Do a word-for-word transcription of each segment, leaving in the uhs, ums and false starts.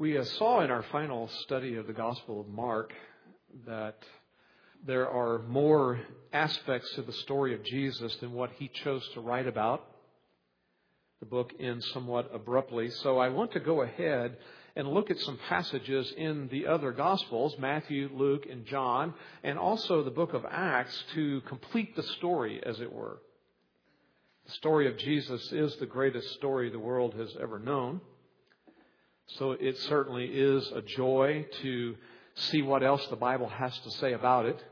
We uh, saw in our final study of the Gospel of Mark that there are more aspects to the story of Jesus than what he chose to write about. The book ends somewhat abruptly, so I want to go ahead and look at some passages in the other Gospels, Matthew, Luke, and John, and also the book of Acts to complete the story, as it were. The story of Jesus is the greatest story the world has ever known. So it certainly is a joy to see what else the Bible has to say about it.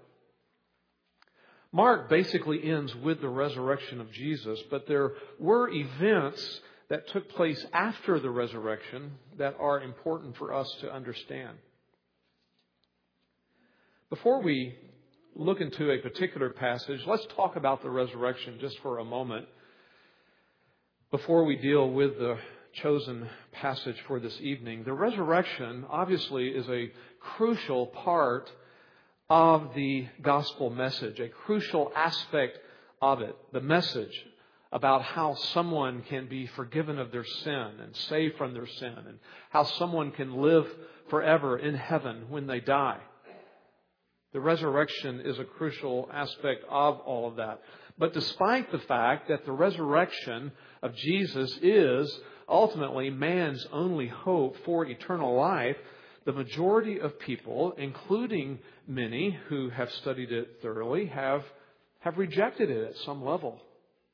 Mark basically ends with the resurrection of Jesus, but there were events that took place after the resurrection that are important for us to understand. Before we look into a particular passage, let's talk about the resurrection just for a moment before we deal with the chosen passage for this evening. The resurrection obviously is a crucial part of the gospel message, a crucial aspect of it, the message about how someone can be forgiven of their sin and saved from their sin, and how someone can live forever in heaven when they die. The resurrection is a crucial aspect of all of that. But despite the fact that the resurrection of Jesus is ultimately man's only hope for eternal life, the majority of people, including many who have studied it thoroughly, have, have rejected it at some level.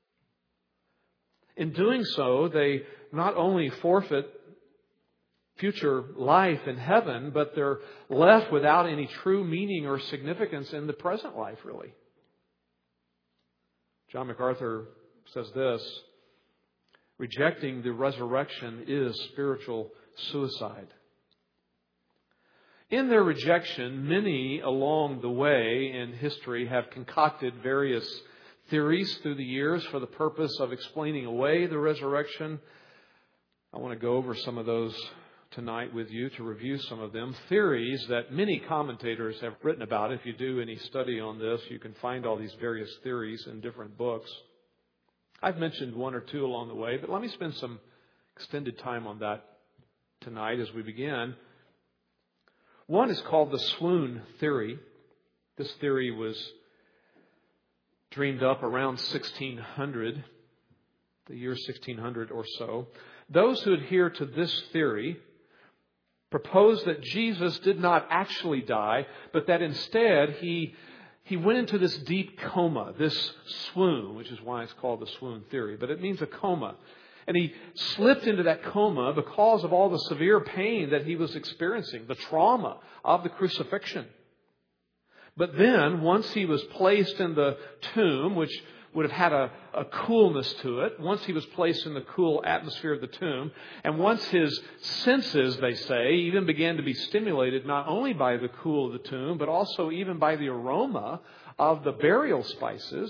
In doing so, they not only forfeit future life in heaven, but they're left without any true meaning or significance in the present life, really. John MacArthur says this: rejecting the resurrection is spiritual suicide. In their rejection, many along the way in history have concocted various theories through the years for the purpose of explaining away the resurrection. I want to go over some of those tonight with you to review some of them. Theories that many commentators have written about. If you do any study on this, you can find all these various theories in different books. I've mentioned one or two along the way, but let me spend some extended time on that tonight as we begin. One is called the swoon theory. This theory was dreamed up around sixteen hundred, the year sixteen hundred or so. Those who adhere to this theory propose that Jesus did not actually die, but that instead he He went into this deep coma, this swoon, which is why it's called the swoon theory. But it means a coma. And he slipped into that coma because of all the severe pain that he was experiencing, the trauma of the crucifixion. But then, once he was placed in the tomb, which would have had a, a coolness to it, once he was placed in the cool atmosphere of the tomb, and once his senses, they say, even began to be stimulated not only by the cool of the tomb, but also even by the aroma of the burial spices,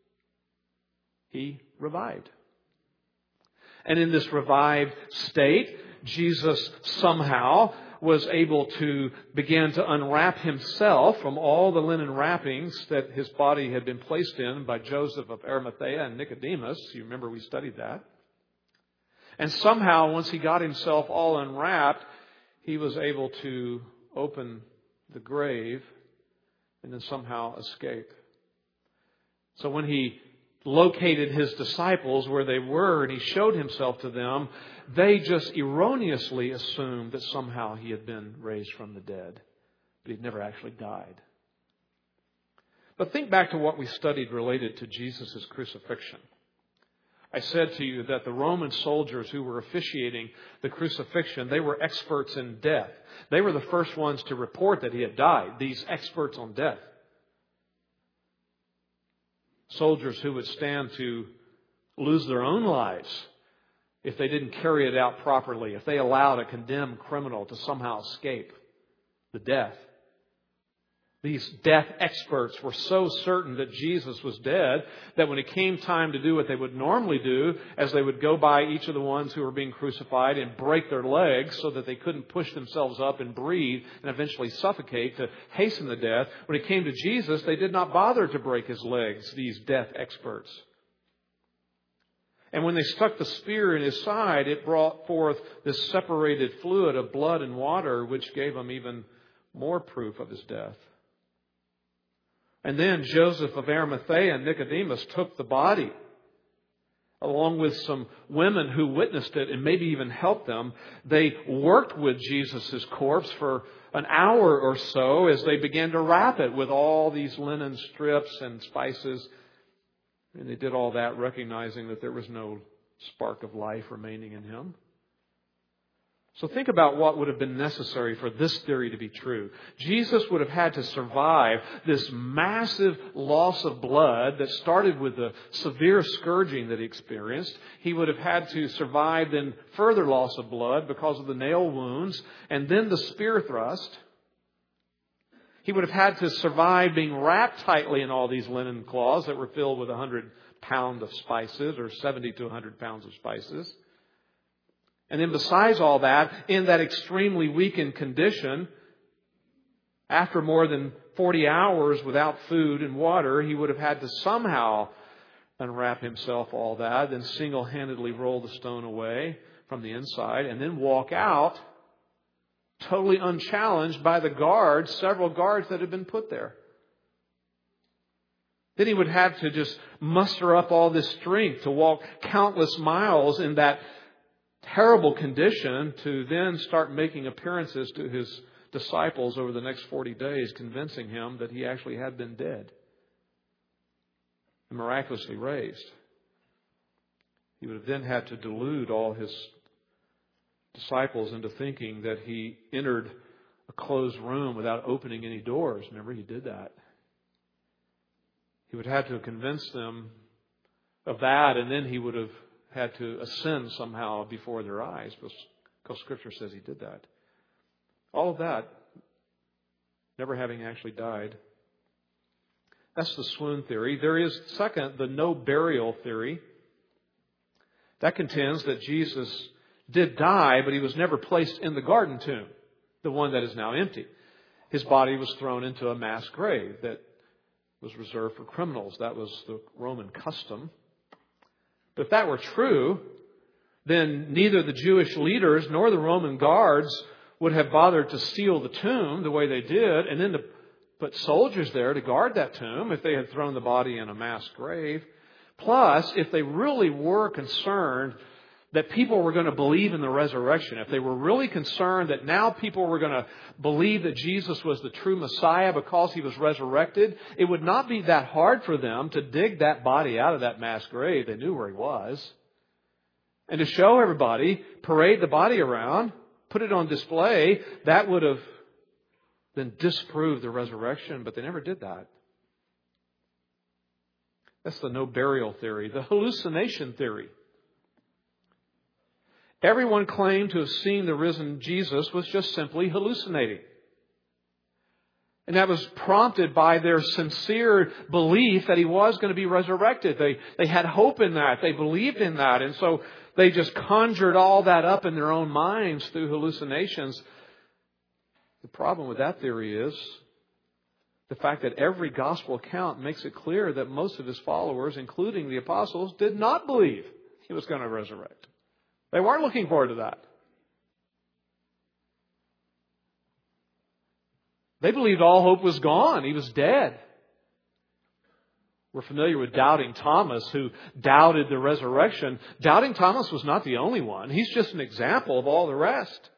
he revived. And in this revived state, Jesus somehow was able to begin to unwrap himself from all the linen wrappings that his body had been placed in by Joseph of Arimathea and Nicodemus. You remember we studied that. And somehow, once he got himself all unwrapped, he was able to open the grave and then somehow escape. So when he located his disciples where they were and he showed himself to them, they just erroneously assumed that somehow he had been raised from the dead, but he'd never actually died. But think back to what we studied related to Jesus' crucifixion. I said to you that the Roman soldiers who were officiating the crucifixion, they were experts in death. They were the first ones to report that he had died, these experts on death. Soldiers who would stand to lose their own lives if they didn't carry it out properly, if they allowed a condemned criminal to somehow escape the death. These death experts were so certain that Jesus was dead that when it came time to do what they would normally do, as they would go by each of the ones who were being crucified and break their legs so that they couldn't push themselves up and breathe and eventually suffocate to hasten the death, when it came to Jesus, they did not bother to break his legs, these death experts. And when they stuck the spear in his side, it brought forth this separated fluid of blood and water, which gave him even more proof of his death. And then Joseph of Arimathea and Nicodemus took the body, along with some women who witnessed it and maybe even helped them. They worked with Jesus' corpse for an hour or so as they began to wrap it with all these linen strips and spices. And they did all that recognizing that there was no spark of life remaining in him. So think about what would have been necessary for this theory to be true. Jesus would have had to survive this massive loss of blood that started with the severe scourging that he experienced. He would have had to survive then further loss of blood because of the nail wounds and then the spear thrust. He would have had to survive being wrapped tightly in all these linen cloths that were filled with one hundred pounds of spices or seventy to one hundred pounds of spices. And then besides all that, in that extremely weakened condition, after more than forty hours without food and water, he would have had to somehow unwrap himself all that, then single-handedly roll the stone away from the inside, and then walk out totally unchallenged by the guards, several guards that had been put there. Then he would have to just muster up all this strength to walk countless miles in that terrible condition to then start making appearances to his disciples over the next forty days, convincing him that he actually had been dead and miraculously raised. He would have then had to delude all his disciples into thinking that he entered a closed room without opening any doors. Remember, he did that. He would have to convince them of that, and then he would have had to ascend somehow before their eyes, because Scripture says he did that. All of that, never having actually died. That's the swoon theory. There is, second, the no burial theory. That contends that Jesus did die, but he was never placed in the garden tomb, the one that is now empty. His body was thrown into a mass grave that was reserved for criminals. That was the Roman custom. But if that were true, then neither the Jewish leaders nor the Roman guards would have bothered to seal the tomb the way they did, and then to put soldiers there to guard that tomb if they had thrown the body in a mass grave. Plus, if they really were concerned that people were going to believe in the resurrection, if they were really concerned that now people were going to believe that Jesus was the true Messiah because he was resurrected, it would not be that hard for them to dig that body out of that mass grave. They knew where he was. And to show everybody, parade the body around, put it on display, that would have then disproved the resurrection, but they never did that. That's the no burial theory. The hallucination theory. Everyone claimed to have seen the risen Jesus was just simply hallucinating. And that was prompted by their sincere belief that he was going to be resurrected. They, they had hope in that. They believed in that. And so they just conjured all that up in their own minds through hallucinations. The problem with that theory is the fact that every gospel account makes it clear that most of his followers, including the apostles, did not believe he was going to resurrect. They weren't looking forward to that. They believed all hope was gone. He was dead. We're familiar with Doubting Thomas, who doubted the resurrection. Doubting Thomas was not the only one. He's just an example of all the rest.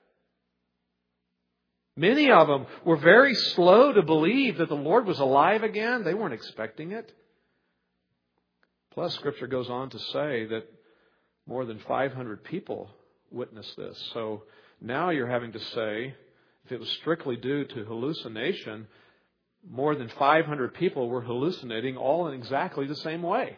Many of them were very slow to believe that the Lord was alive again. They weren't expecting it. Plus, Scripture goes on to say that more than five hundred people witnessed this. So now you're having to say, if it was strictly due to hallucination, more than five hundred people were hallucinating all in exactly the same way.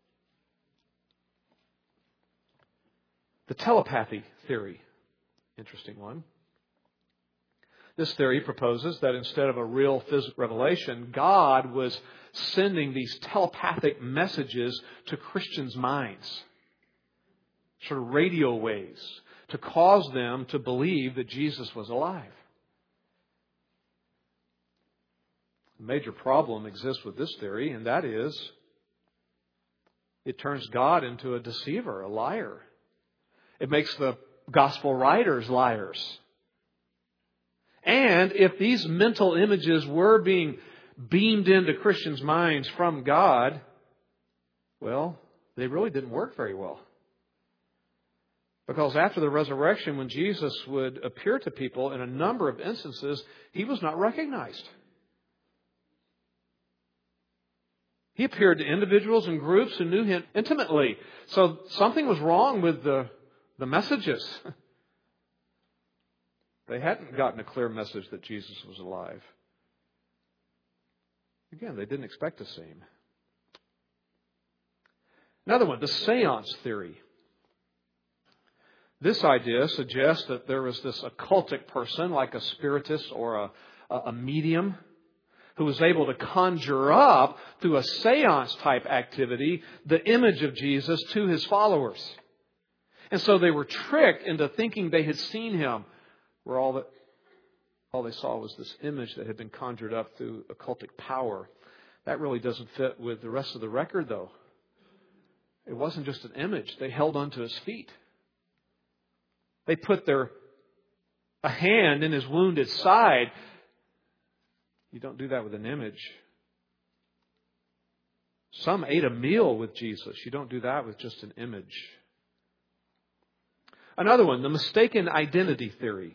The telepathy theory. Interesting one. This theory proposes that instead of a real physical revelation, God was sending these telepathic messages to Christians' minds. Sort of radio waves, to cause them to believe that Jesus was alive. A major problem exists with this theory, and that is It turns God into a deceiver, a liar. It makes the gospel writers liars. And if these mental images were being beamed into Christians' minds from God, well, they really didn't work very well. Because after the resurrection, when Jesus would appear to people in a number of instances, He was not recognized. He appeared to individuals and groups who knew Him intimately. So something was wrong with the, the messages. They hadn't gotten a clear message that Jesus was alive. Again, they didn't expect to see Him. Another one, the seance theory. This idea suggests that there was this occultic person, like a spiritist or a, a medium, who was able to conjure up, through a seance type activity, the image of Jesus to his followers. And so they were tricked into thinking they had seen Him, where all that all they saw was this image that had been conjured up through occultic power. That really doesn't fit with the rest of the record, though. It wasn't just an image. They held onto His feet. They put their a hand in His wounded side. You don't do that with an image. Some ate a meal with Jesus. You don't do that with just an image. Another one, the mistaken identity theory.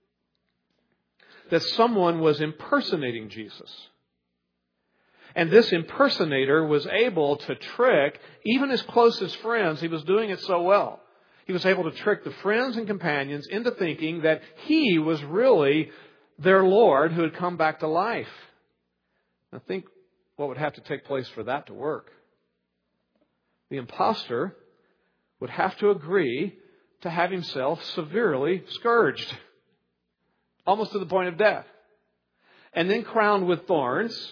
That someone was impersonating Jesus. And this impersonator was able to trick even his closest friends. He was doing it so well. He was able to trick the friends and companions into thinking that he was really their Lord who had come back to life. Now think what would have to take place for that to work. The impostor would have to agree to have himself severely scourged, almost to the point of death, and then crowned with thorns,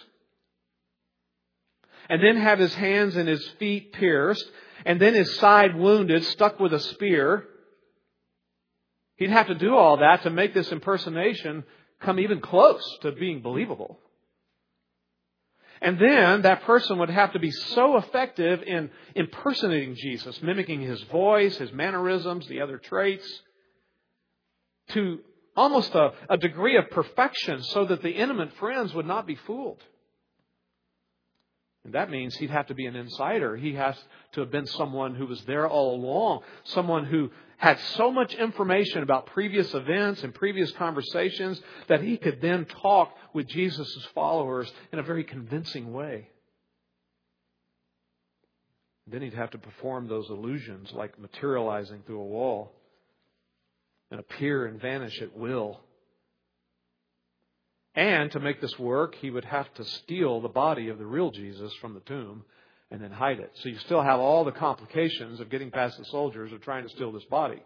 and then have his hands and his feet pierced, and then his side wounded, stuck with a spear. He'd have to do all that to make this impersonation come even close to being believable. And then that person would have to be so effective in impersonating Jesus, mimicking His voice, His mannerisms, the other traits, to almost a, a degree of perfection so that the intimate friends would not be fooled. And that means he'd have to be an insider. He has to have been someone who was there all along. Someone who had so much information about previous events and previous conversations that he could then talk with Jesus' followers in a very convincing way. Then he'd have to perform those illusions like materializing through a wall and appear and vanish at will. And to make this work, he would have to steal the body of the real Jesus from the tomb and then hide it. So you still have all the complications of getting past the soldiers of trying to steal this body.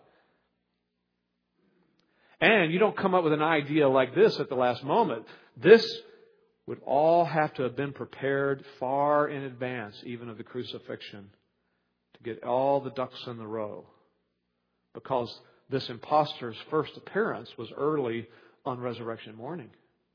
And you don't come up with an idea like this at the last moment. This would all have to have been prepared far in advance, even of the crucifixion, to get all the ducks in the row. Because this impostor's first appearance was early on resurrection morning.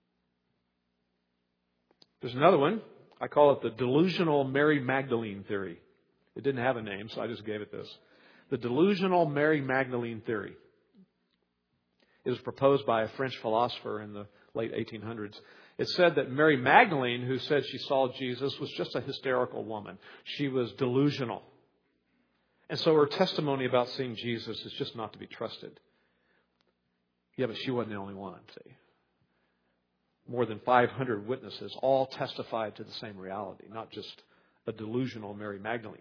There's another one. I call it the delusional Mary Magdalene theory. It didn't have a name, so I just gave it this. The delusional Mary Magdalene theory. It was proposed by a French philosopher in the late eighteen hundreds. It said that Mary Magdalene, who said she saw Jesus, was just a hysterical woman. She was delusional. And so her testimony about seeing Jesus is just not to be trusted. Yeah, but she wasn't the only one, see. More than five hundred witnesses all testified to the same reality, not just a delusional Mary Magdalene.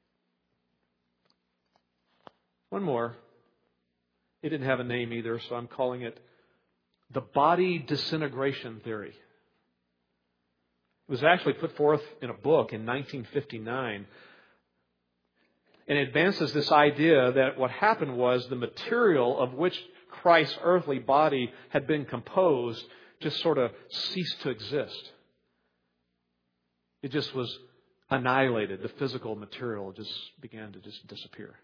One more. It didn't have a name either, so I'm calling it the body disintegration theory. It was actually put forth in a book in nineteen fifty-nine. And it advances this idea that what happened was the material of which Christ's earthly body had been composed just sort of ceased to exist. It just was annihilated. The physical material just began to just disappear.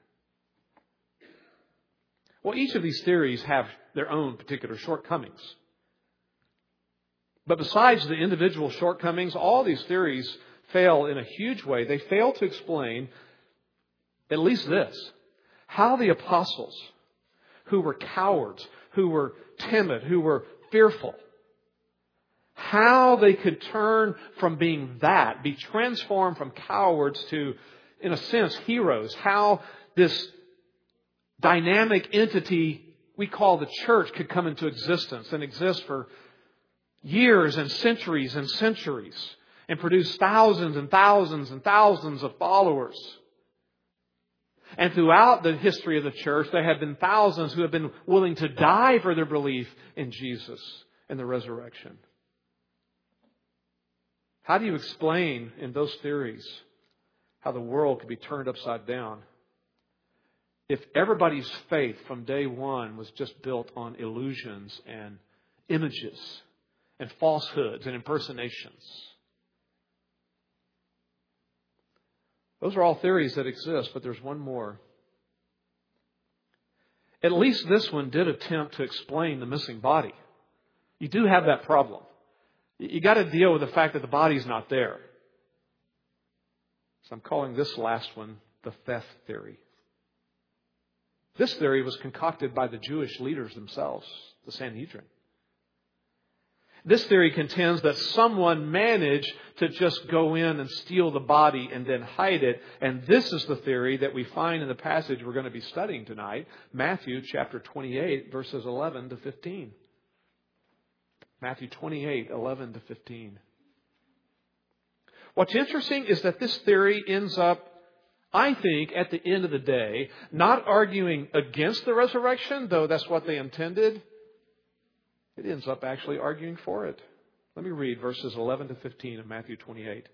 Well, each of these theories have their own particular shortcomings. But besides the individual shortcomings, all these theories fail in a huge way. They fail to explain at least this, how the apostles, who were cowards, who were timid, who were fearful, how they could turn from being that, be transformed from cowards to, in a sense, heroes. How this dynamic entity we call the church could come into existence and exist for years and centuries and centuries and produce thousands and thousands and thousands of followers. And throughout the history of the church, there have been thousands who have been willing to die for their belief in Jesus and the resurrection. How do you explain in those theories how the world could be turned upside down if everybody's faith from day one was just built on illusions and images and falsehoods and impersonations? Those are all theories that exist, but there's one more. At least this one did attempt to explain the missing body. You do have that problem. You got to deal with the fact that the body's not there. So I'm calling this last one the theft theory. This theory was concocted by the Jewish leaders themselves, the Sanhedrin. This theory contends that someone managed to just go in and steal the body and then hide it. And this is the theory that we find in the passage we're going to be studying tonight, Matthew chapter twenty-eight, verses eleven to fifteen. Matthew twenty-eight, eleven to fifteen. What's interesting is that this theory ends up, I think, at the end of the day, not arguing against the resurrection, though that's what they intended. It ends up actually arguing for it. Let me read verses eleven to fifteen of Matthew twenty-eight.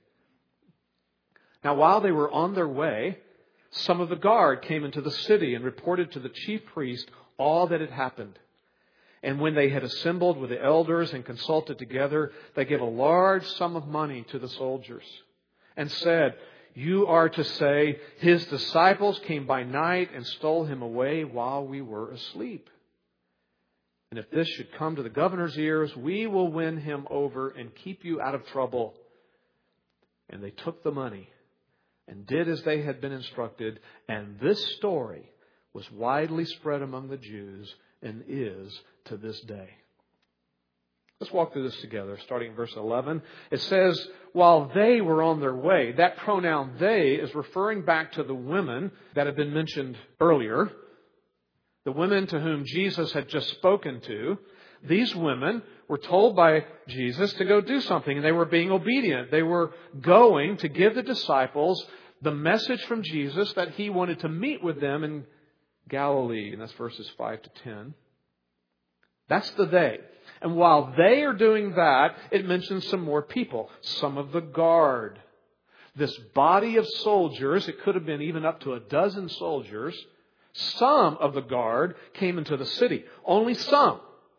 Now, while they were on their way, some of the guard came into the city and reported to the chief priest all that had happened. And when they had assembled with the elders and consulted together, they gave a large sum of money to the soldiers and said, "You are to say, his disciples came by night and stole him away while we were asleep. And if this should come to the governor's ears, we will win him over and keep you out of trouble." And they took the money and did as they had been instructed. And this story was widely spread among the Jews and is to this day. Let's walk through this together, starting in verse eleven. It says, while they were on their way. That pronoun they is referring back to the women that had been mentioned earlier. The women to whom Jesus had just spoken to. These women were told by Jesus to go do something, and they were being obedient. They were going to give the disciples the message from Jesus that he wanted to meet with them in Galilee. And that's verses five to ten. That's the they. And while they are doing that, it mentions some more people. Some of the guard. This body of soldiers, it could have been even up to a dozen soldiers. Some of the guard came into the city. Only some.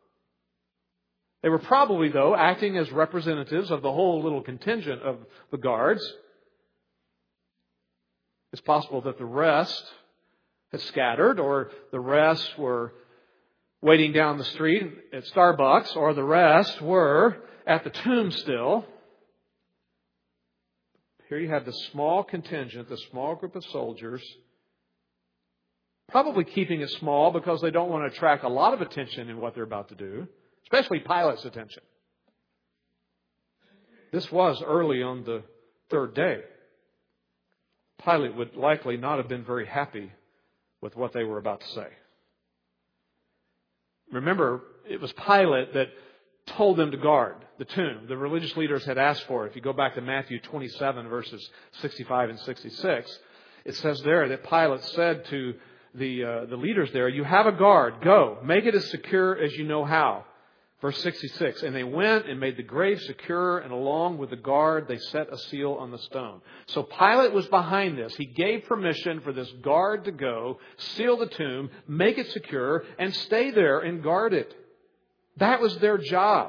They were probably, though, acting as representatives of the whole little contingent of the guards. It's possible that the rest had scattered, or the rest were waiting down the street at Starbucks, or the rest were at the tomb still. Here you have the small contingent, the small group of soldiers, probably keeping it small because they don't want to attract a lot of attention in what they're about to do, especially Pilate's attention. This was early on the third day. Pilate would likely not have been very happy with what they were about to say. Remember, it was Pilate that told them to guard the tomb. The religious leaders had asked for it. If you go back to Matthew twenty-seven, verses sixty-five and sixty-six, it says there that Pilate said to the uh, the leaders there, "You have a guard. Go. Make it as secure as you know how." Verse sixty-six, and they went and made the grave secure, and along with the guard, they set a seal on the stone. So Pilate was behind this. He gave permission for this guard to go, seal the tomb, make it secure, and stay there and guard it. That was their job.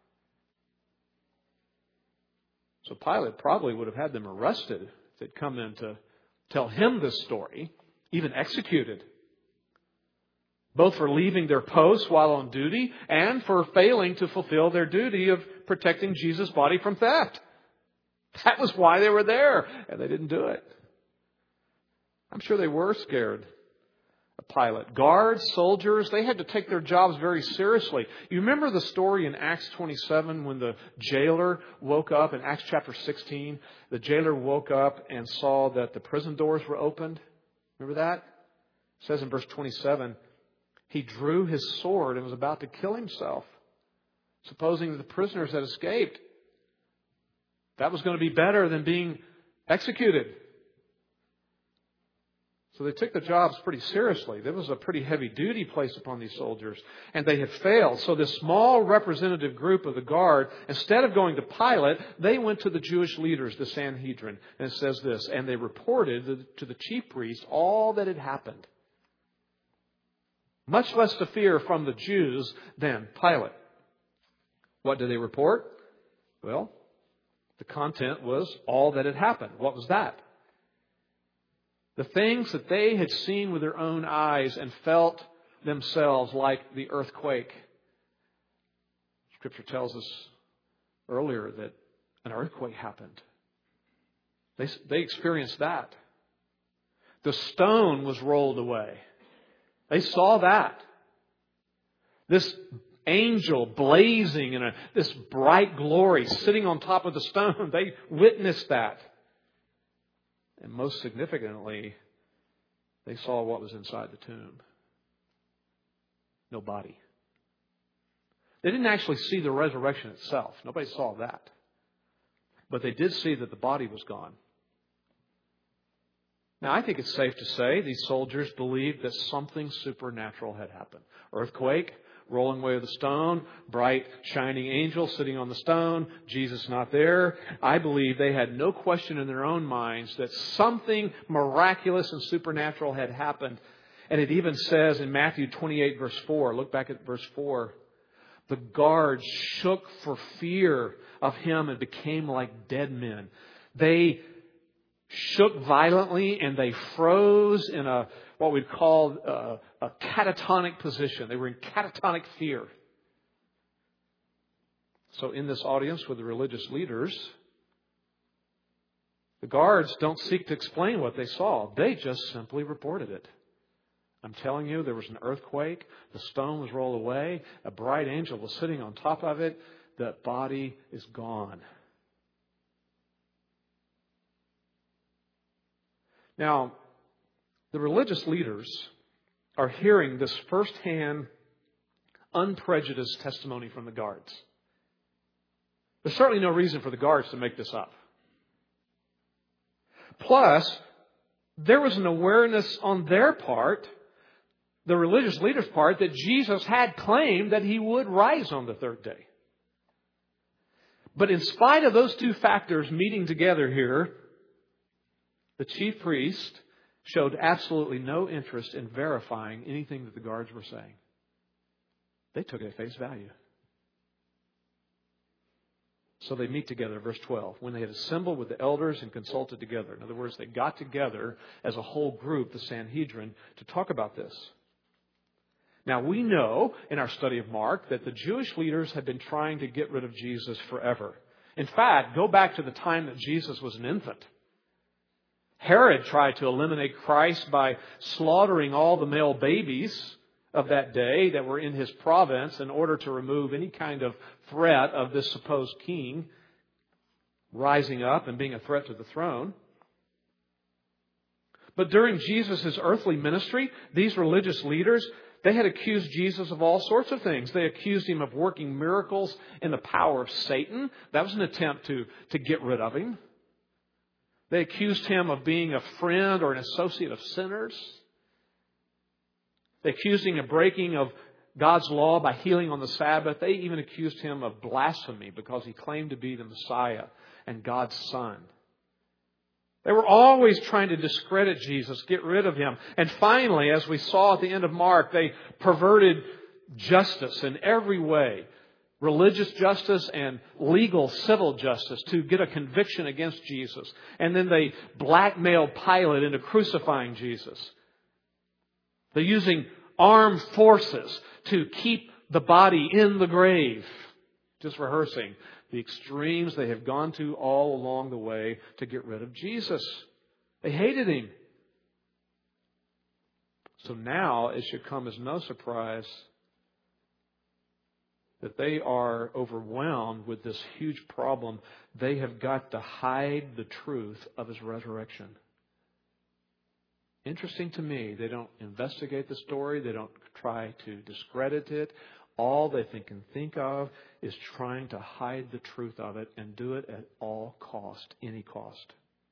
So Pilate probably would have had them arrested if they'd come in to tell him this story, even executed. Both for leaving their posts while on duty and for failing to fulfill their duty of protecting Jesus' body from theft. That was why they were there, and they didn't do it. I'm sure they were scared of Pilate. Guards, soldiers, they had to take their jobs very seriously. You remember the story in Acts twenty-seven when the jailer woke up, in Acts chapter sixteen, the jailer woke up and saw that the prison doors were opened? Remember that? It says in verse twenty-seven, he drew his sword and was about to kill himself, supposing that the prisoners had escaped. That was going to be better than being executed. So they took the jobs pretty seriously. There was a pretty heavy duty placed upon these soldiers, and they had failed. So this small representative group of the guard, instead of going to Pilate, they went to the Jewish leaders, the Sanhedrin. And it says this, and they reported to the chief priest all that had happened. Much less to fear from the Jews than Pilate. What did they report? Well, the content was all that had happened. What was that? The things that they had seen with their own eyes and felt themselves like the earthquake. Scripture tells us earlier that an earthquake happened. They, they experienced that. The stone was rolled away. They saw that. This angel blazing in a, this bright glory sitting on top of the stone. They witnessed that. And most significantly, they saw what was inside the tomb. No body. They didn't actually see the resurrection itself. Nobody saw that. But they did see that the body was gone. Now, I think it's safe to say these soldiers believed that something supernatural had happened. Earthquake, rolling away of the stone, bright, shining angel sitting on the stone, Jesus not there. I believe they had no question in their own minds that something miraculous and supernatural had happened. And it even says in Matthew twenty-eight, verse four, look back at verse four, the guards shook for fear of him and became like dead men. They shook violently and they froze in a what we'd call a, a catatonic position. They were in catatonic fear. So in this audience with the religious leaders, the guards don't seek to explain what they saw. They just simply reported it. I'm telling you, there was an earthquake. The stone was rolled away. A bright angel was sitting on top of it. The body is gone. Now, the religious leaders are hearing this firsthand, unprejudiced testimony from the guards. There's certainly no reason for the guards to make this up. Plus, there was an awareness on their part, the religious leaders' part, that Jesus had claimed that He would rise on the third day. But in spite of those two factors meeting together here, the chief priest showed absolutely no interest in verifying anything that the guards were saying. They took it at face value. So they meet together, verse twelve. When they had assembled with the elders and consulted together. In other words, they got together as a whole group, the Sanhedrin, to talk about this. Now, we know in our study of Mark that the Jewish leaders had been trying to get rid of Jesus forever. In fact, go back to the time that Jesus was an infant. Herod tried to eliminate Christ by slaughtering all the male babies of that day that were in his province in order to remove any kind of threat of this supposed king rising up and being a threat to the throne. But during Jesus' earthly ministry, these religious leaders, they had accused Jesus of all sorts of things. They accused Him of working miracles in the power of Satan. That was an attempt to, to get rid of Him. They accused Him of being a friend or an associate of sinners. They accused Him of breaking of God's law by healing on the Sabbath. They even accused Him of blasphemy because He claimed to be the Messiah and God's Son. They were always trying to discredit Jesus, get rid of Him. And finally, as we saw at the end of Mark, they perverted justice in every way. Religious justice and legal civil justice to get a conviction against Jesus. And then they blackmailed Pilate into crucifying Jesus. They're using armed forces to keep the body in the grave. Just rehearsing the extremes they have gone to all along the way to get rid of Jesus. They hated Him. So now it should come as no surprise that they are overwhelmed with this huge problem. They have got to hide the truth of His resurrection. Interesting to me, they don't investigate the story. They don't try to discredit it. All they think can think of is trying to hide the truth of it and do it at all cost, any cost.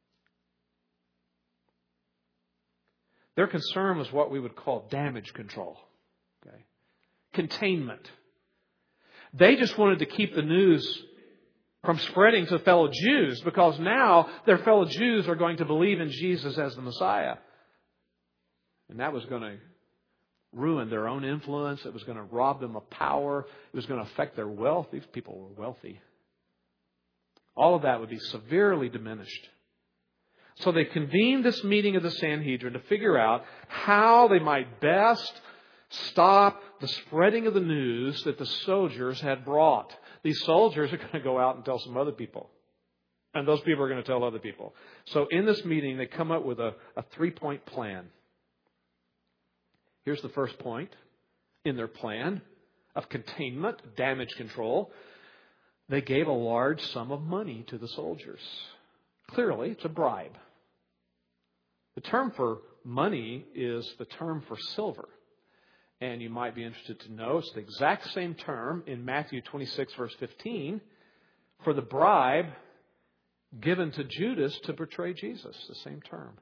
Their concern was what we would call damage control. Okay? Containment. They just wanted to keep the news from spreading to fellow Jews, because now their fellow Jews are going to believe in Jesus as the Messiah. And that was going to ruin their own influence. It was going to rob them of power. It was going to affect their wealth. These people were wealthy. All of that would be severely diminished. So they convened this meeting of the Sanhedrin to figure out how they might best stop the spreading of the news that the soldiers had brought. These soldiers are going to go out and tell some other people. And those people are going to tell other people. So in this meeting, they come up with a, a three-point plan. Here's the first point in their plan of containment, damage control. They gave a large sum of money to the soldiers. Clearly, it's a bribe. The term for money is the term for silver. And you might be interested to know it's the exact same term in Matthew twenty-six, verse fifteen, for the bribe given to Judas to betray Jesus. The same term.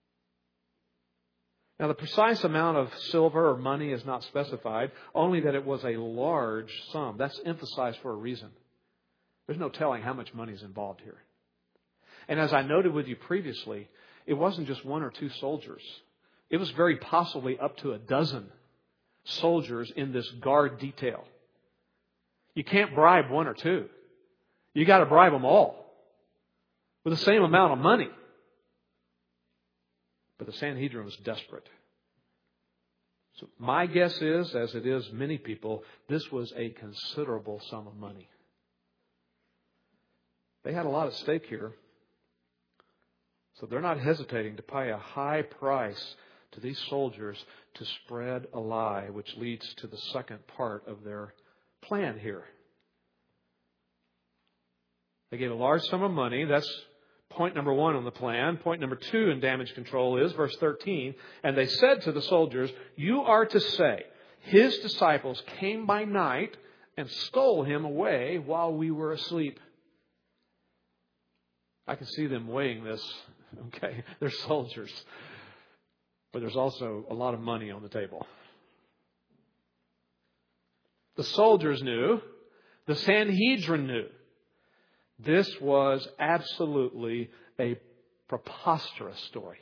Now, the precise amount of silver or money is not specified, only that it was a large sum. That's emphasized for a reason. There's no telling how much money is involved here. And as I noted with you previously, it wasn't just one or two soldiers. It was very possibly up to a dozen soldiers in this guard detail. You can't bribe one or two. You got to bribe them all with the same amount of money. But the Sanhedrin was desperate. So my guess is, as it is many people, this was a considerable sum of money. They had a lot at stake here. So they're not hesitating to pay a high price to these soldiers to spread a lie, which leads to the second part of their plan here. They gave a large sum of money. That's point number one on the plan. Point number two in damage control is verse thirteen. And they said to the soldiers, "You are to say, His disciples came by night and stole Him away while we were asleep." I can see them weighing this. Okay, they're soldiers. But there's also a lot of money on the table. The soldiers knew. The Sanhedrin knew. This was absolutely a preposterous story.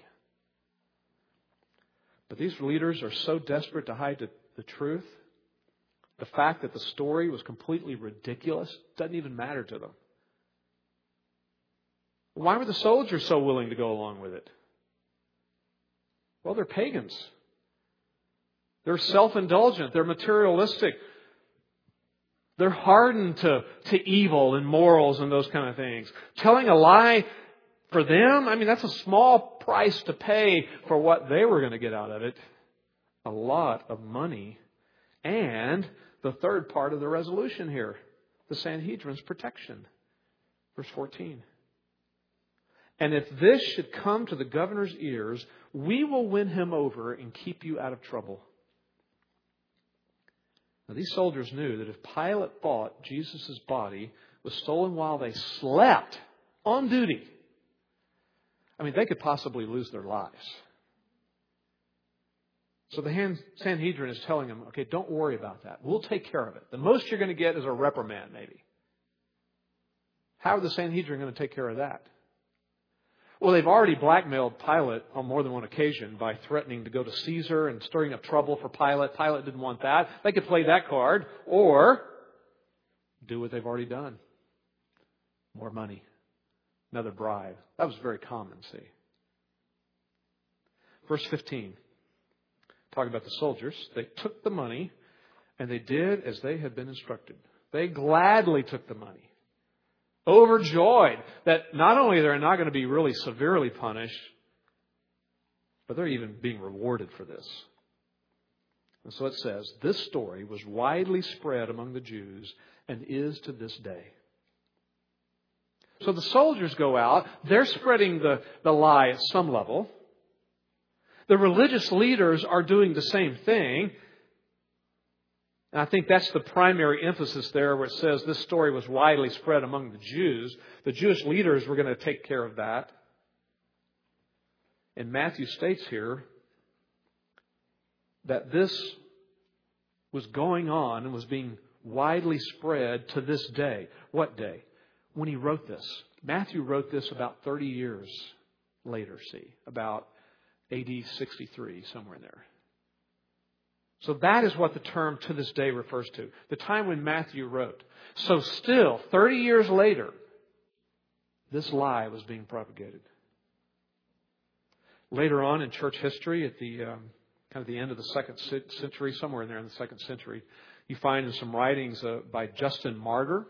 But these leaders are so desperate to hide the, the truth. The fact that the story was completely ridiculous doesn't even matter to them. Why were the soldiers so willing to go along with it? Well, they're pagans. They're self-indulgent. They're materialistic. They're hardened to, to evil and morals and those kind of things. Telling a lie for them, I mean, that's a small price to pay for what they were going to get out of it. A lot of money. And the third part of the resolution here, the Sanhedrin's protection. Verse fourteen. And if this should come to the governor's ears, we will win him over and keep you out of trouble. Now, these soldiers knew that if Pilate thought Jesus' body was stolen while they slept on duty, I mean, they could possibly lose their lives. So the Sanhedrin is telling them, okay, don't worry about that. We'll take care of it. The most you're going to get is a reprimand, maybe. How are the Sanhedrin going to take care of that? Well, they've already blackmailed Pilate on more than one occasion by threatening to go to Caesar and stirring up trouble for Pilate. Pilate didn't want that. They could play that card or do what they've already done. More money. Another bribe. That was very common, see. Verse fifteen. Talking about the soldiers. They took the money and they did as they had been instructed. They gladly took the money. Overjoyed that not only they're not going to be really severely punished, but they're even being rewarded for this. And so it says, this story was widely spread among the Jews and is to this day. So the soldiers go out. They're spreading the, the lie at some level. The religious leaders are doing the same thing. And I think that's the primary emphasis there where it says this story was widely spread among the Jews. The Jewish leaders were going to take care of that. And Matthew states here that this was going on and was being widely spread to this day. What day? When he wrote this. Matthew wrote this about thirty years later, see, about A D sixty-three, somewhere in there. So that is what the term to this day refers to. The time when Matthew wrote. So still, thirty years later, this lie was being propagated. Later on in church history, at the um, kind of the end of the second century, somewhere in there in the second century, you find in some writings uh, by Justin Martyr,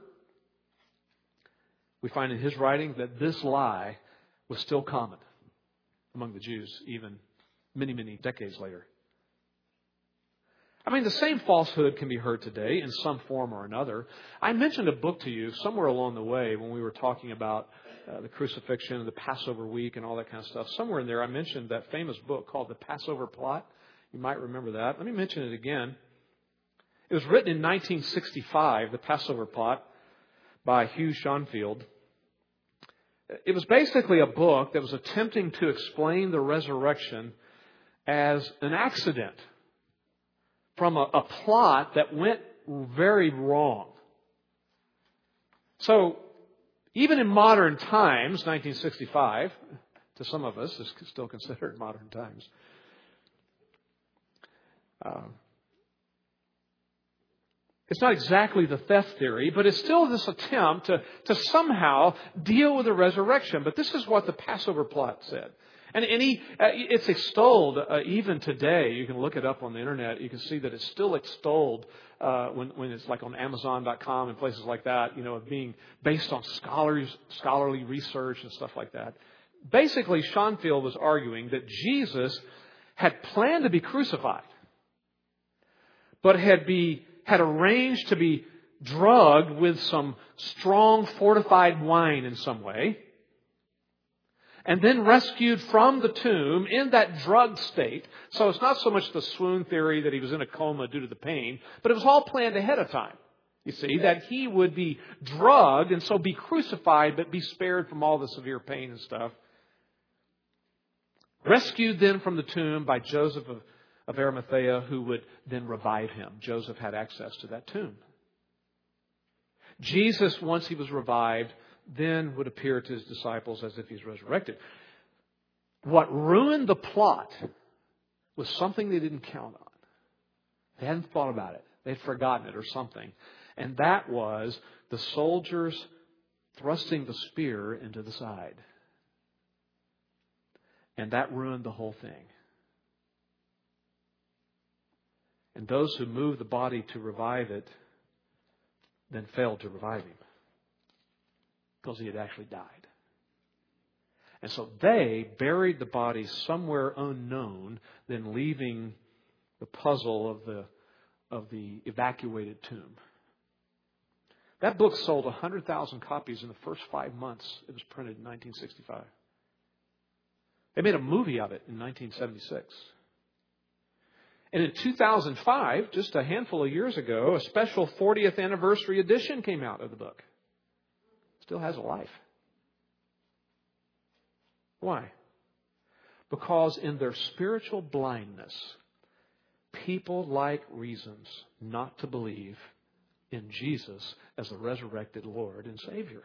we find in his writing that this lie was still common among the Jews, even many, many decades later. I mean, the same falsehood can be heard today in some form or another. I mentioned a book to you somewhere along the way when we were talking about uh, the crucifixion, the Passover week, and all that kind of stuff. Somewhere in there, I mentioned that famous book called The Passover Plot. You might remember that. Let me mention it again. It was written in nineteen sixty-five, The Passover Plot, by Hugh Schonfield. It was basically a book that was attempting to explain the resurrection as an accident from a, a plot that went very wrong. So, even in modern times, nineteen sixty-five, to some of us, is still considered modern times. Uh, it's not exactly the theft theory, but it's still this attempt to, to somehow deal with the resurrection. But this is what the Passover Plot said. And, and he, uh, it's extolled uh, even today. You can look it up on the internet. You can see that it's still extolled uh, when, when it's like on Amazon dot com and places like that, you know, of being based on scholars, scholarly research and stuff like that. Basically, Schonfield was arguing that Jesus had planned to be crucified, but had be had arranged to be drugged with some strong fortified wine in some way, and then rescued from the tomb in that drugged state. So it's not so much the swoon theory that he was in a coma due to the pain, but it was all planned ahead of time. You see, that he would be drugged and so be crucified, but be spared from all the severe pain and stuff. Rescued then from the tomb by Joseph of, of Arimathea, who would then revive him. Joseph had access to that tomb. Jesus, once he was revived, then would appear to his disciples as if he's resurrected. What ruined the plot was something they didn't count on. They hadn't thought about it. They'd forgotten it or something. And that was the soldiers thrusting the spear into the side. And that ruined the whole thing. And those who moved the body to revive it then failed to revive him, because he had actually died. And so they buried the body somewhere unknown, then leaving the puzzle of the of the evacuated tomb. That book sold one hundred thousand copies in the first five months it was printed in nineteen sixty-five. They made a movie of it in nineteen seventy-six. And in two thousand five, just a handful of years ago, a special fortieth anniversary edition came out of the book. Still has a life. Why? Because in their spiritual blindness, people like reasons not to believe in Jesus as the resurrected Lord and Savior.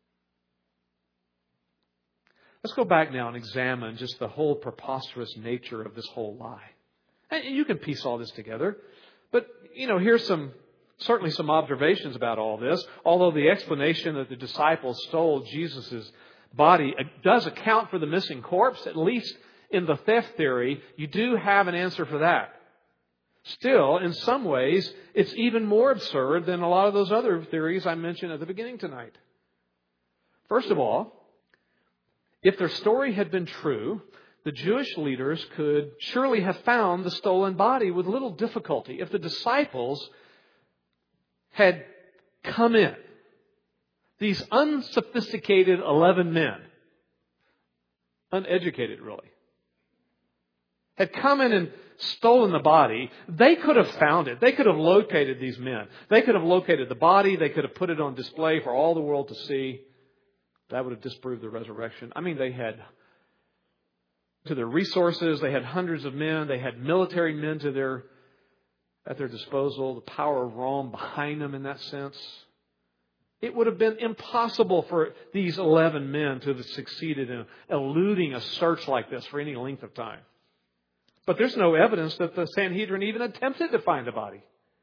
Let's go back now and examine just the whole preposterous nature of this whole lie. And you can piece all this together. But, you know, here's some, certainly some observations about all this. Although the explanation that the disciples stole Jesus' body does account for the missing corpse, at least in the theft theory, you do have an answer for that. Still, in some ways, it's even more absurd than a lot of those other theories I mentioned at the beginning tonight. First of all, if their story had been true, the Jewish leaders could surely have found the stolen body with little difficulty if the disciples had come in. These unsophisticated eleven men, uneducated really, had come in and stolen the body. They could have found it. They could have located these men. They could have located the body. They could have put it on display for all the world to see. That would have disproved the resurrection. I mean, they had to their resources. They had hundreds of men. They had military men to their at their disposal. The power of Rome behind them in that sense. It would have been impossible for these eleven men to have succeeded in eluding a search like this for any length of time. But there's no evidence that the Sanhedrin even attempted to find the body.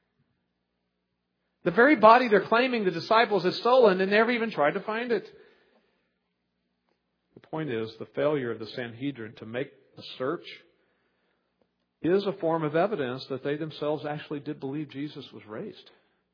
The very body they're claiming the disciples had stolen, and never even tried to find it. The point is, the failure of the Sanhedrin to make a search is a form of evidence that they themselves actually did believe Jesus was raised.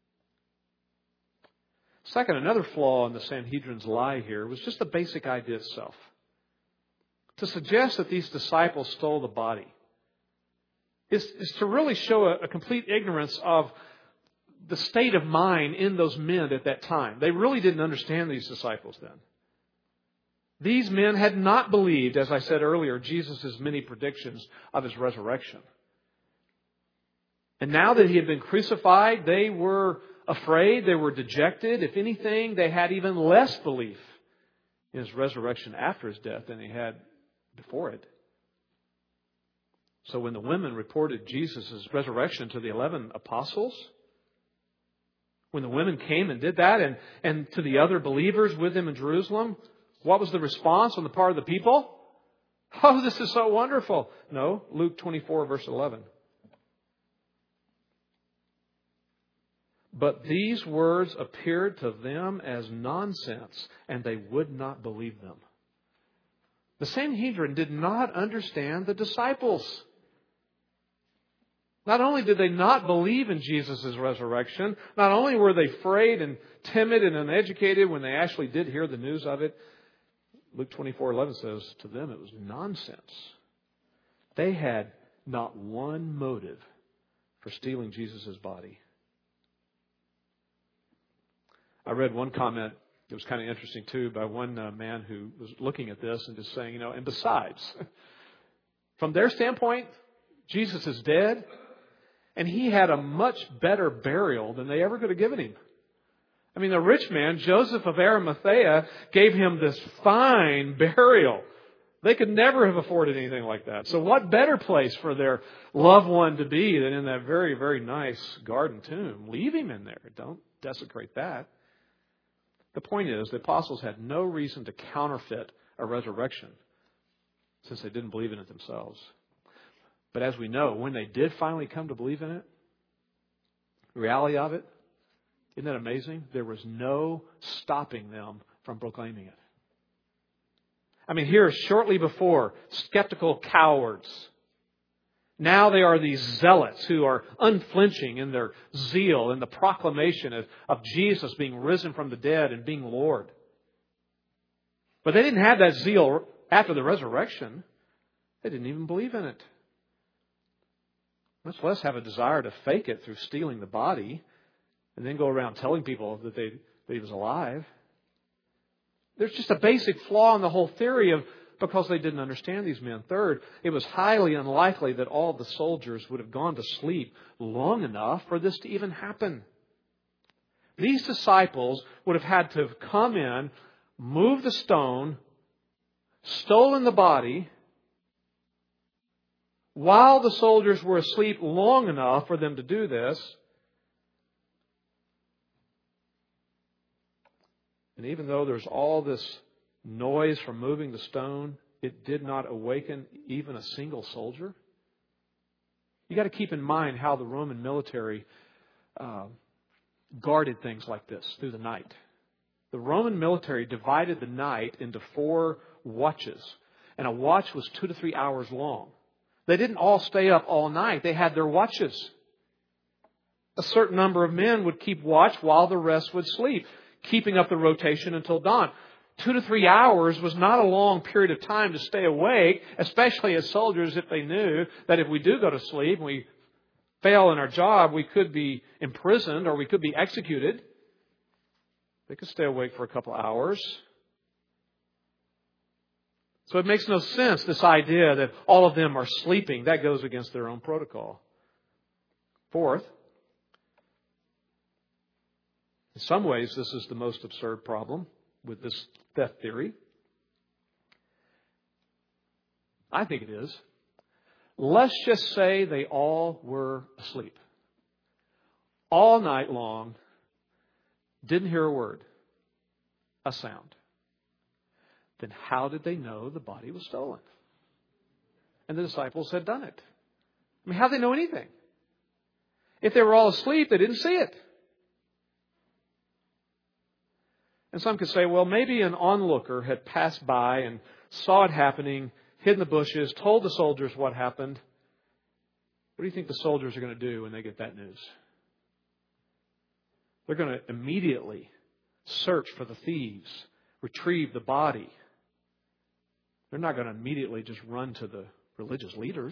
Second, another flaw in the Sanhedrin's lie here was just the basic idea itself. To suggest that these disciples stole the body is, is to really show a, a complete ignorance of the state of mind in those men at that time. They really didn't understand these disciples then. These men had not believed, as I said earlier, Jesus' many predictions of His resurrection. And now that He had been crucified, they were afraid, they were dejected. If anything, they had even less belief in His resurrection after His death than they had before it. So when the women reported Jesus' resurrection to the eleven apostles, when the women came and did that, and, and to the other believers with them in Jerusalem, what was the response on the part of the people? Oh, this is so wonderful. No, Luke twenty-four, verse eleven. But these words appeared to them as nonsense, and they would not believe them. The Sanhedrin did not understand the disciples. Not only did they not believe in Jesus' resurrection, not only were they afraid and timid and uneducated when they actually did hear the news of it, Luke twenty-four eleven says to them it was nonsense. They had not one motive for stealing Jesus' body. I read one comment, it was kind of interesting too, by one uh, man who was looking at this and just saying, you know, and besides, from their standpoint, Jesus is dead, and He had a much better burial than they ever could have given Him. I mean, the rich man, Joseph of Arimathea, gave Him this fine burial. They could never have afforded anything like that. So what better place for their loved one to be than in that very, very nice garden tomb? Leave him in there. Don't desecrate that. The point is, the apostles had no reason to counterfeit a resurrection since they didn't believe in it themselves. But as we know, when they did finally come to believe in it, the reality of it, isn't that amazing? There was no stopping them from proclaiming it. I mean, here, shortly before, skeptical cowards. Now they are these zealots who are unflinching in their zeal in the proclamation of, of Jesus being risen from the dead and being Lord. But they didn't have that zeal after the resurrection. They didn't even believe in it. Much less have a desire to fake it through stealing the body and then go around telling people that, they, that He was alive. There's just a basic flaw in the whole theory of because they didn't understand these men. Third, it was highly unlikely that all the soldiers would have gone to sleep long enough for this to even happen. These disciples would have had to have come in, moved the stone, stolen the body, while the soldiers were asleep long enough for them to do this. And even though there's all this noise from moving the stone, it did not awaken even a single soldier. You got to keep in mind how the Roman military uh, guarded things like this through the night. The Roman military divided the night into four watches, and a watch was two to three hours long. They didn't all stay up all night. They had their watches. A certain number of men would keep watch while the rest would sleep, keeping up the rotation until dawn. Two to three hours was not a long period of time to stay awake, especially as soldiers, if they knew that if we do go to sleep and we fail in our job, we could be imprisoned or we could be executed. They could stay awake for a couple hours. So it makes no sense, this idea that all of them are sleeping. That goes against their own protocol. Fourth, in some ways, this is the most absurd problem with this theft theory. I think it is. Let's just say they all were asleep. All night long, didn't hear a word, a sound. Then how did they know the body was stolen? And the disciples had done it. I mean, how did they know anything? If they were all asleep, they didn't see it. And some could say, well, maybe an onlooker had passed by and saw it happening, hid in the bushes, told the soldiers what happened. What do you think the soldiers are going to do when they get that news? They're going to immediately search for the thieves, retrieve the body. They're not going to immediately just run to the religious leaders.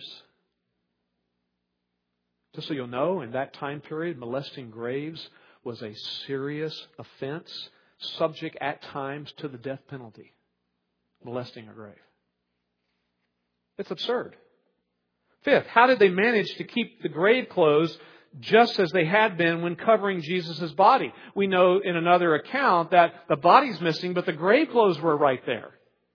Just so you'll know, in that time period, molesting graves was a serious offense, subject at times to the death penalty. Molesting a grave. It's absurd. Fifth, how did they manage to keep the grave clothes just as they had been when covering Jesus' body? We know in another account that the body's missing, but the grave clothes were right there.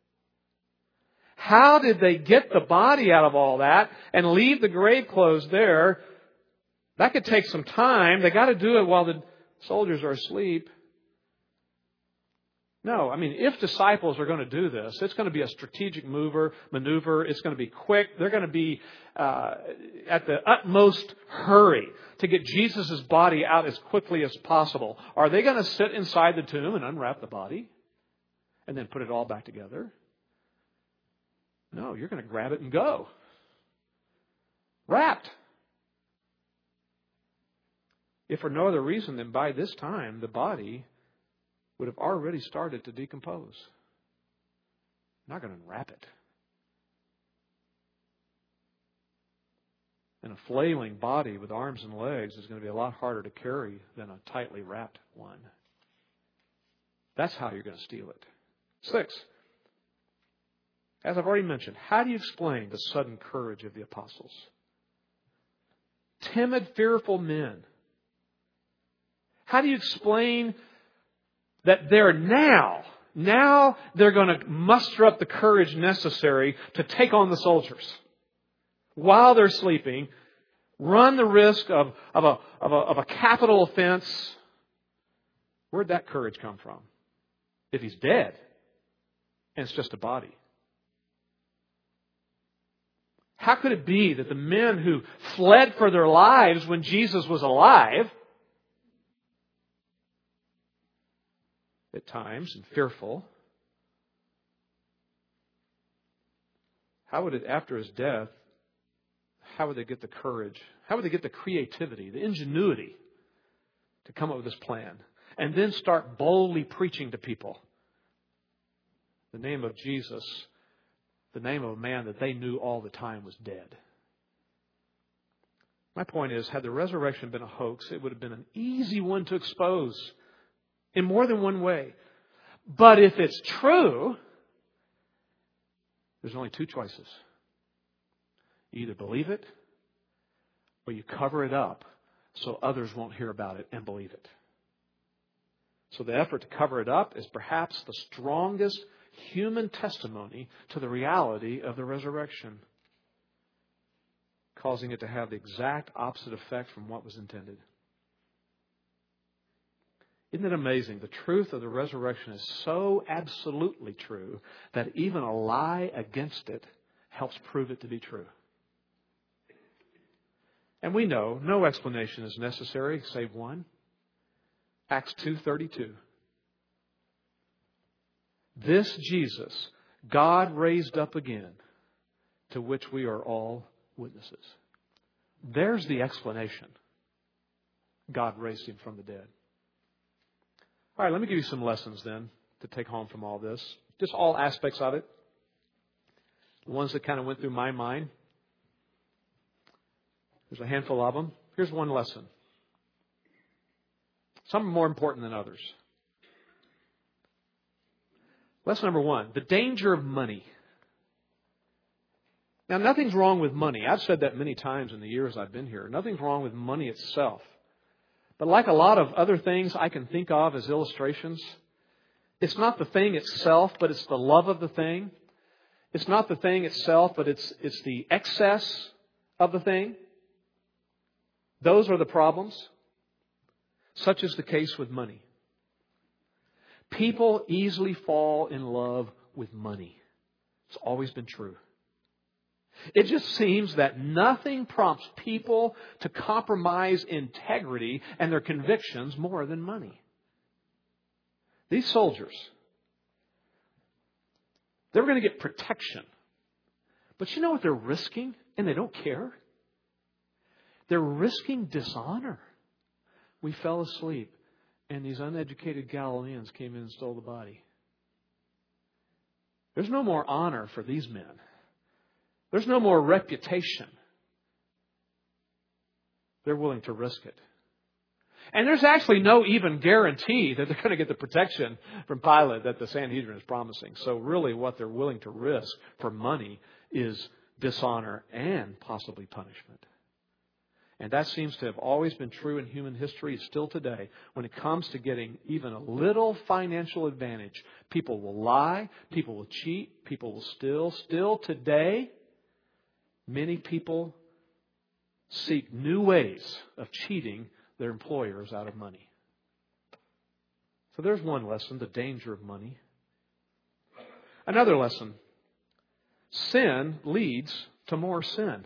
How did they get the body out of all that and leave the grave clothes there? That could take some time. They got to do it while the soldiers are asleep. No, I mean, if disciples are going to do this, it's going to be a strategic mover, maneuver. It's going to be quick. They're going to be uh, at the utmost hurry to get Jesus' body out as quickly as possible. Are they going to sit inside the tomb and unwrap the body and then put it all back together? No, you're going to grab it and go. Wrapped. If for no other reason than by this time, the body would have already started to decompose. I'm not going to unwrap it. And a flailing body with arms and legs is going to be a lot harder to carry than a tightly wrapped one. That's how you're going to steal it. Six. As I've already mentioned, how do you explain the sudden courage of the apostles? Timid, fearful men. How do you explain that they're now, now they're going to muster up the courage necessary to take on the soldiers while they're sleeping, run the risk of, of, a, of, a, of a capital offense? Where'd that courage come from? If he's dead and it's just a body. How could it be that the men who fled for their lives when Jesus was alive, at times, and fearful, how would it, after his death, how would they get the courage? How would they get the creativity, the ingenuity to come up with this plan? And then start boldly preaching to people the name of Jesus, the name of a man that they knew all the time was dead. My point is, had the resurrection been a hoax, it would have been an easy one to expose in more than one way. But if it's true, there's only two choices. You either believe it or you cover it up so others won't hear about it and believe it. So the effort to cover it up is perhaps the strongest human testimony to the reality of the resurrection, causing it to have the exact opposite effect from what was intended. Isn't it amazing? The truth of the resurrection is so absolutely true that even a lie against it helps prove it to be true. And we know no explanation is necessary save one. Acts two thirty-two. This Jesus, God raised up again, to which we are all witnesses. There's the explanation. God raised him from the dead. All right, let me give you some lessons then to take home from all this. Just all aspects of it. The ones that kind of went through my mind. There's a handful of them. Here's one lesson. Some are more important than others. Lesson number one, the danger of money. Now, nothing's wrong with money. I've said that many times in the years I've been here. Nothing's wrong with money itself. But like a lot of other things I can think of as illustrations, it's not the thing itself, but it's the love of the thing. It's not the thing itself, but it's it's the excess of the thing. Those are the problems. Such is the case with money. People easily fall in love with money. It's always been true. It just seems that nothing prompts people to compromise integrity and their convictions more than money. These soldiers, they were going to get protection. But you know what they're risking? And they don't care. They're risking dishonor. We fell asleep, and these uneducated Galileans came in and stole the body. There's no more honor for these men. There's no more reputation. They're willing to risk it. And there's actually no even guarantee that they're going to get the protection from Pilate that the Sanhedrin is promising. So really what they're willing to risk for money is dishonor and possibly punishment. And that seems to have always been true in human history, still today. When it comes to getting even a little financial advantage, people will lie, people will cheat, people will steal. Still today, many people seek new ways of cheating their employers out of money. So there's one lesson, the danger of money. Another lesson, sin leads to more sin.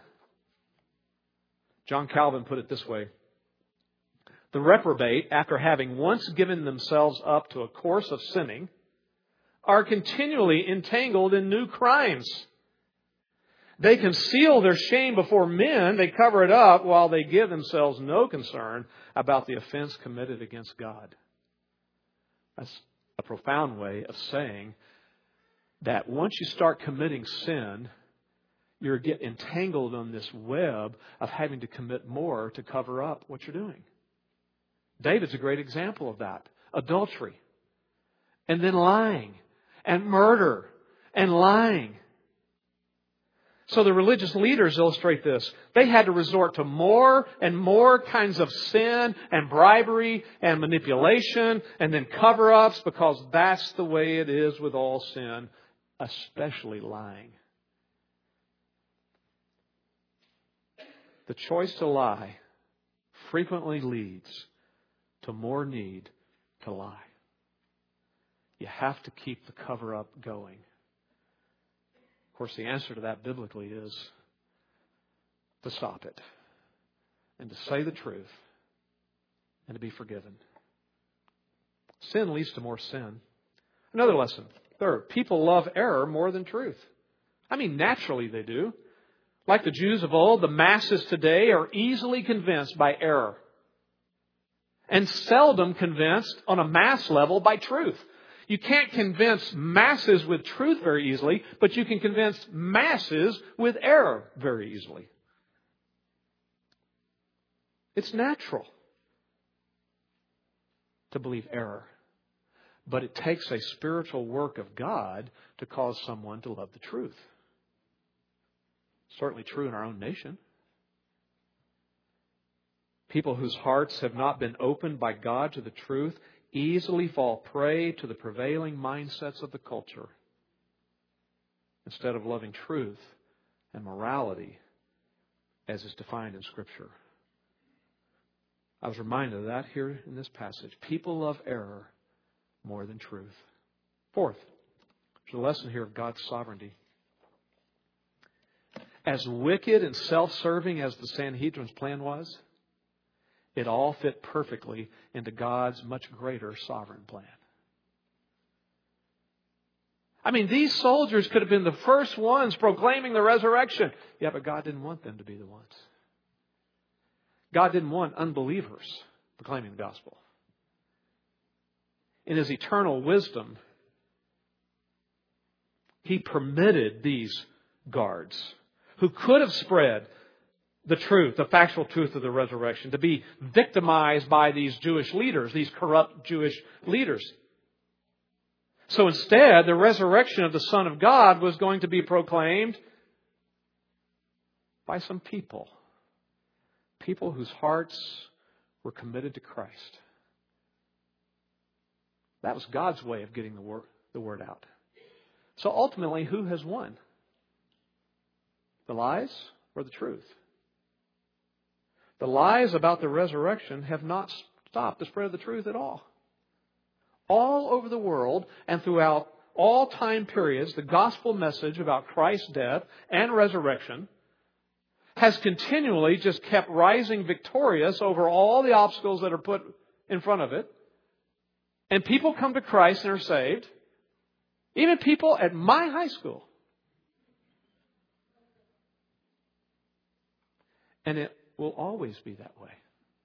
John Calvin put it this way. The reprobate, after having once given themselves up to a course of sinning, are continually entangled in new crimes. They conceal their shame before men. They cover it up while they give themselves no concern about the offense committed against God. That's a profound way of saying that once you start committing sin, you get entangled on this web of having to commit more to cover up what you're doing. David's a great example of that. Adultery. And then lying. And murder. And lying. So the religious leaders illustrate this. They had to resort to more and more kinds of sin and bribery and manipulation and then cover-ups because that's the way it is with all sin, especially lying. The choice to lie frequently leads to more need to lie. You have to keep the cover-up going. Of course, the answer to that biblically is to stop it and to say the truth and to be forgiven. Sin leads to more sin. Another lesson. Third, people love error more than truth. I mean, naturally they do. Like the Jews of old, the masses today are easily convinced by error and seldom convinced on a mass level by truth. You can't convince masses with truth very easily, but you can convince masses with error very easily. It's natural to believe error, but it takes a spiritual work of God to cause someone to love the truth. Certainly true in our own nation. People whose hearts have not been opened by God to the truth easily fall prey to the prevailing mindsets of the culture instead of loving truth and morality as is defined in Scripture. I was reminded of that here in this passage. People love error more than truth. Fourth, there's a lesson here of God's sovereignty. As wicked and self-serving as the Sanhedrin's plan was, it all fit perfectly into God's much greater sovereign plan. I mean, these soldiers could have been the first ones proclaiming the resurrection. Yeah, but God didn't want them to be the ones. God didn't want unbelievers proclaiming the gospel. In His eternal wisdom, He permitted these guards who could have spread the truth, the factual truth of the resurrection, to be victimized by these Jewish leaders, these corrupt Jewish leaders. So instead, the resurrection of the Son of God was going to be proclaimed by some people. People whose hearts were committed to Christ. That was God's way of getting the word, the word out. So ultimately, who has won? The lies or the truth? The lies about the resurrection have not stopped the spread of the truth at all. All over the world and throughout all time periods, the gospel message about Christ's death and resurrection has continually just kept rising victorious over all the obstacles that are put in front of it. And people come to Christ and are saved. Even people at my high school. And it will always be that way.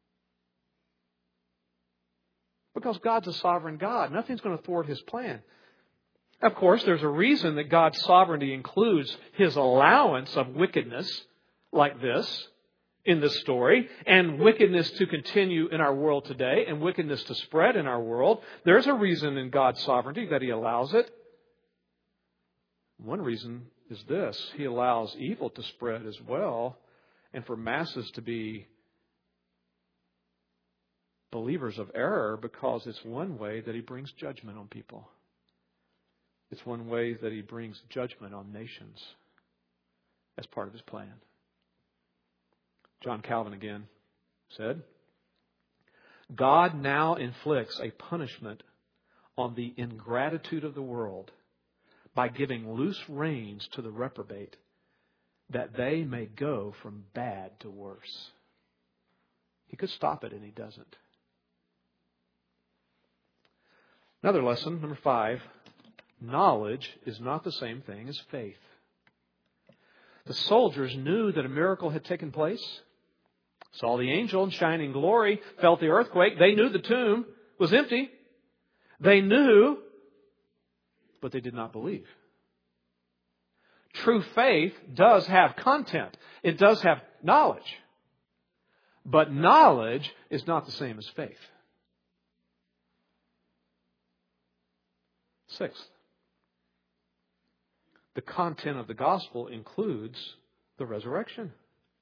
Because God's a sovereign God. Nothing's going to thwart His plan. Of course, there's a reason that God's sovereignty includes His allowance of wickedness like this in this story, and wickedness to continue in our world today, and wickedness to spread in our world. There's a reason in God's sovereignty that He allows it. One reason is this: He allows evil to spread as well, and for masses to be believers of error, because it's one way that He brings judgment on people. It's one way that He brings judgment on nations as part of His plan. John Calvin again said, God now inflicts a punishment on the ingratitude of the world by giving loose reins to the reprobate, that they may go from bad to worse. He could stop it, and He doesn't. Another lesson, number five, knowledge is not the same thing as faith. The soldiers knew that a miracle had taken place, saw the angel in shining glory, felt the earthquake. They knew the tomb was empty. They knew, but they did not believe. True faith does have content. It does have knowledge. But knowledge is not the same as faith. Sixth, the content of the gospel includes the resurrection.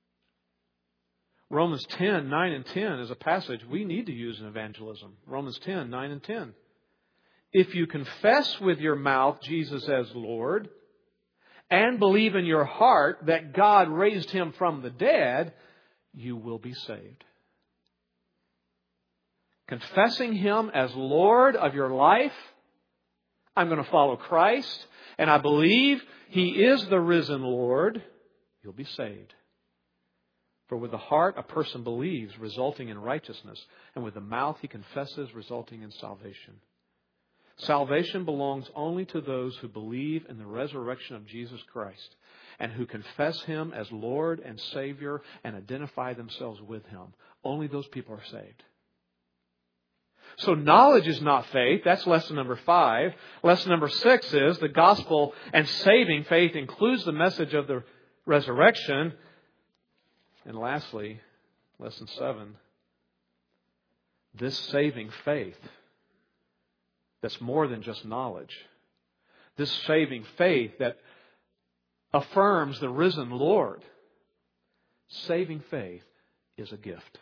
Romans ten, nine and ten is a passage we need to use in evangelism. Romans ten, nine and ten. If you confess with your mouth Jesus as Lord and believe in your heart that God raised Him from the dead, you will be saved. Confessing Him as Lord of your life, I'm going to follow Christ, and I believe He is the risen Lord, you'll be saved. For with the heart a person believes, resulting in righteousness, and with the mouth he confesses, resulting in salvation. Salvation belongs only to those who believe in the resurrection of Jesus Christ and who confess Him as Lord and Savior and identify themselves with Him. Only those people are saved. So knowledge is not faith. That's lesson number five. Lesson number six is the gospel and saving faith includes the message of the resurrection. And lastly, lesson seven, this saving faith that's more than just knowledge. This saving faith that affirms the risen Lord. Saving faith is a gift.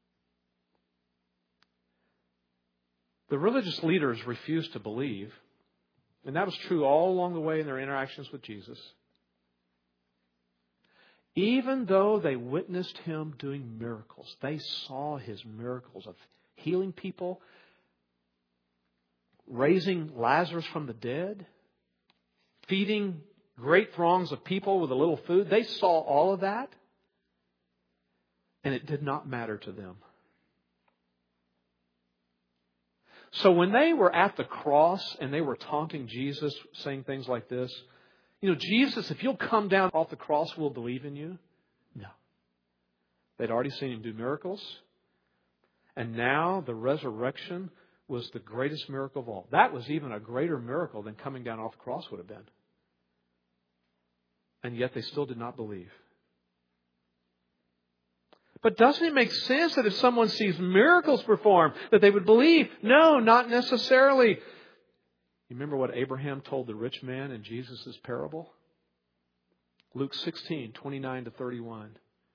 The religious leaders refused to believe, and that was true all along the way in their interactions with Jesus. Even though they witnessed Him doing miracles, they saw His miracles of healing people, raising Lazarus from the dead, feeding great throngs of people with a little food. They saw all of that, and it did not matter to them. So when they were at the cross and they were taunting Jesus, saying things like this, you know, Jesus, if you'll come down off the cross, we'll believe in you. No. They'd already seen Him do miracles. And now the resurrection was the greatest miracle of all. That was even a greater miracle than coming down off the cross would have been. And yet they still did not believe. But doesn't it make sense that if someone sees miracles performed, that they would believe? No, not necessarily. You remember what Abraham told the rich man in Jesus' parable? Luke sixteen, twenty-nine to thirty-one.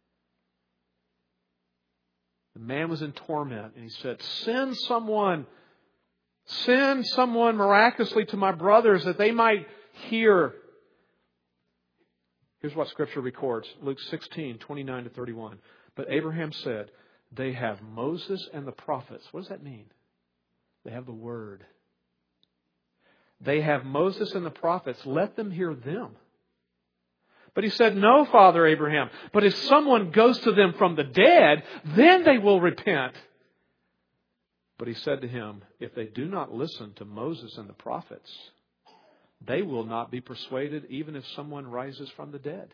The man was in torment and he said, send someone, send someone miraculously to my brothers that they might hear. Here's what Scripture records. Luke sixteen, twenty-nine to thirty-one. But Abraham said, they have Moses and the prophets. What does that mean? They have the Word. They have Moses and the prophets. Let them hear them. But he said, no, Father Abraham. But if someone goes to them from the dead, then they will repent. But he said to him, if they do not listen to Moses and the prophets, they will not be persuaded even if someone rises from the dead.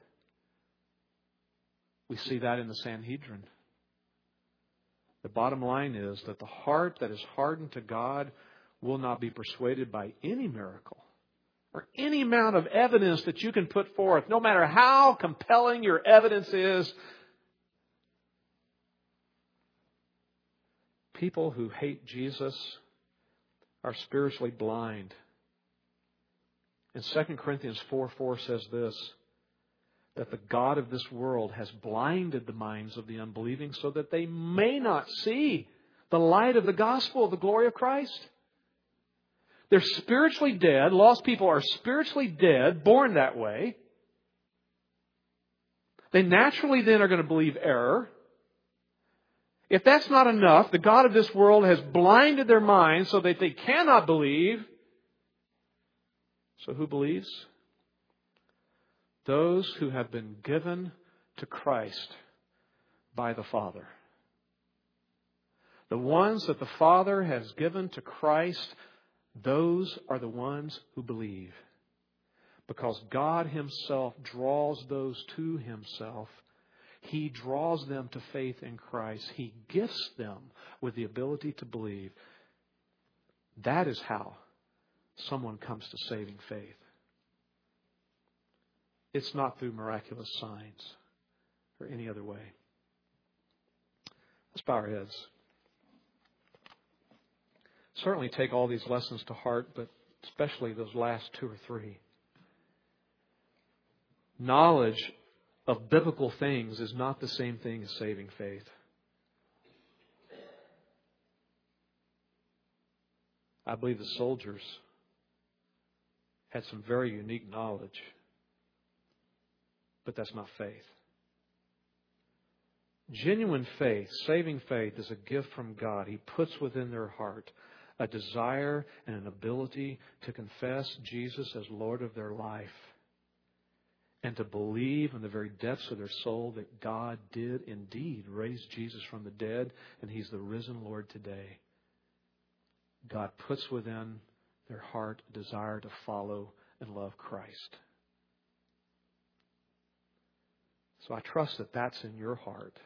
We see that in the Sanhedrin. The bottom line is that the heart that is hardened to God will not be persuaded by any miracle or any amount of evidence that you can put forth, no matter how compelling your evidence is. People who hate Jesus are spiritually blind. And Second Corinthians four four says this, that the God of this world has blinded the minds of the unbelieving so that they may not see the light of the gospel of the glory of Christ. They're spiritually dead. Lost people are spiritually dead, born that way. They naturally then are going to believe error. If that's not enough, the God of this world has blinded their minds so that they cannot believe. So who believes? Those who have been given to Christ by the Father. The ones that the Father has given to Christ, those are the ones who believe. Because God Himself draws those to Himself. He draws them to faith in Christ. He gifts them with the ability to believe. That is how someone comes to saving faith. It's not through miraculous signs or any other way. Let's bow our heads. Certainly take all these lessons to heart, but especially those last two or three. Knowledge of biblical things is not the same thing as saving faith. I believe the soldiers had some very unique knowledge, but that's not faith. Genuine faith, saving faith, is a gift from God. He puts within their heart a desire and an ability to confess Jesus as Lord of their life and to believe in the very depths of their soul that God did indeed raise Jesus from the dead and He's the risen Lord today. God puts within their heart a desire to follow and love Christ. So I trust that that's in your heart.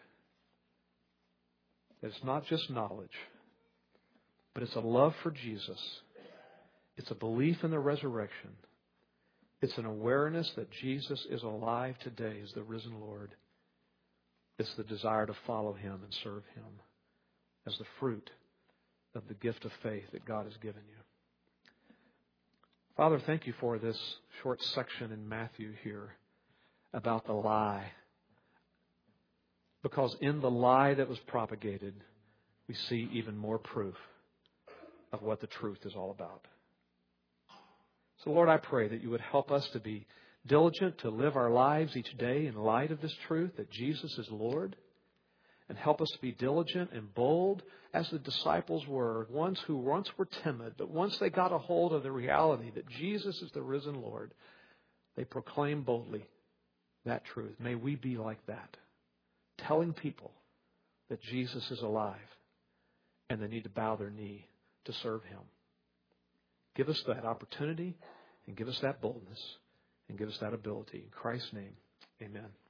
That it's not just knowledge, but it's a love for Jesus. It's a belief in the resurrection. It's an awareness that Jesus is alive today as the risen Lord. It's the desire to follow Him and serve Him as the fruit of the gift of faith that God has given you. Father, thank you for this short section in Matthew here about the lie. Because in the lie that was propagated, we see even more proof of what the truth is all about. So, Lord, I pray that you would help us to be diligent to live our lives each day in light of this truth, that Jesus is Lord, and help us to be diligent and bold as the disciples were, ones who once were timid, but once they got a hold of the reality that Jesus is the risen Lord, they proclaim boldly that truth. May we be like that, telling people that Jesus is alive and they need to bow their knee to serve Him. Give us that opportunity and give us that boldness and give us that ability. In Christ's name, amen.